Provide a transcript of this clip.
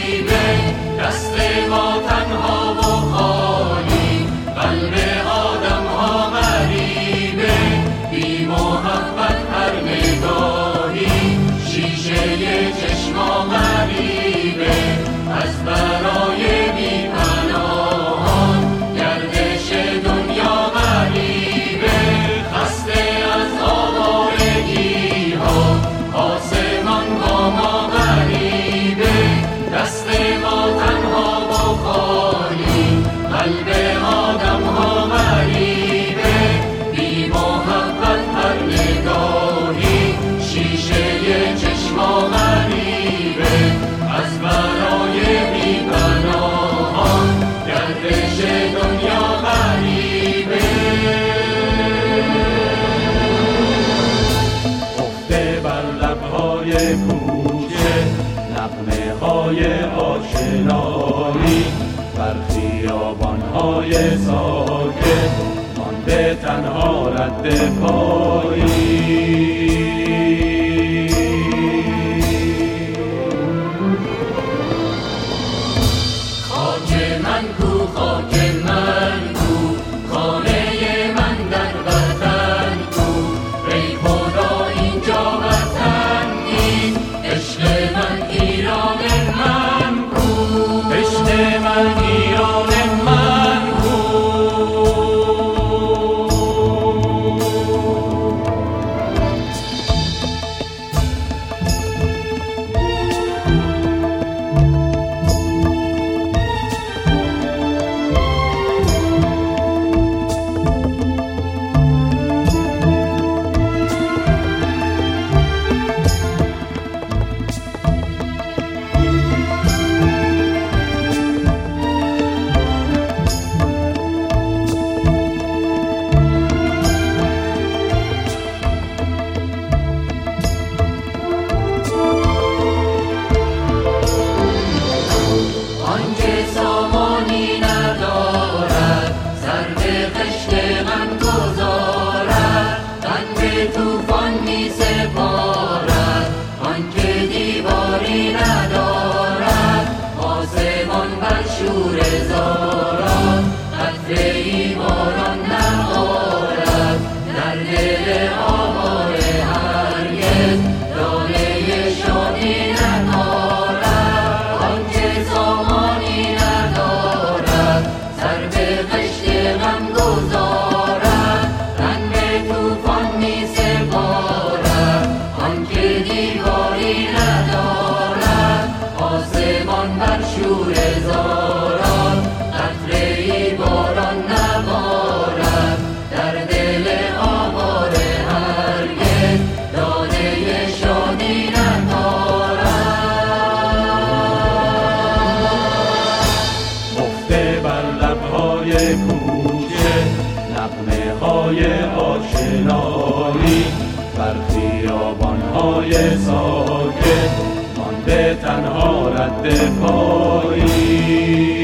غریبه، دست ما تنها و خالی، قلب آدم ها غریبه، بی محبت هر نگاهی، شیشه چشما غریبه، از برای بی پناهان گردش دنیا غریبه، خسته از آوارگی ها آسمان با ما غریبه، دست ما تنها و خالی، قلب آدم ها غریبه، بی محبت هر نگاهی، شیشه چشما غریبه، از برای بی پناهان گردش دنیا غریبه. خفته بر لب‌های کوچه نغمه های آشنایی، بر خیابان‌های ساکت مانده تنها رد پایی. خاک من کو، خاک من کو، خانه من در وطن کو، ای خدا اینجا وطن نیست، عشق من ایران من کو، عشق من ایران من کو. آنکه سامانی ندارد، سر به خشت غم گذارد، قند طوفان می سپارد، آنکه دیواری ندارد، آسمان بر شوره زارد، قطره ای باران نبارد، در دل آواره هرگز دانه شادی ندارد، آنکه سامانی ندارد، سر به خشت غم گذارد، قند طوفان می سپارد، آنکه دیواری ندارد، آسمان بر شوره زارد، قطره ای باران نبارد، در دل آواره هرگز دانه شادی ندارد. خفته بر لب‌های کوچه نغمه های آشنایی، بر خیابان‌های ساکت مانده تنها رد پایی.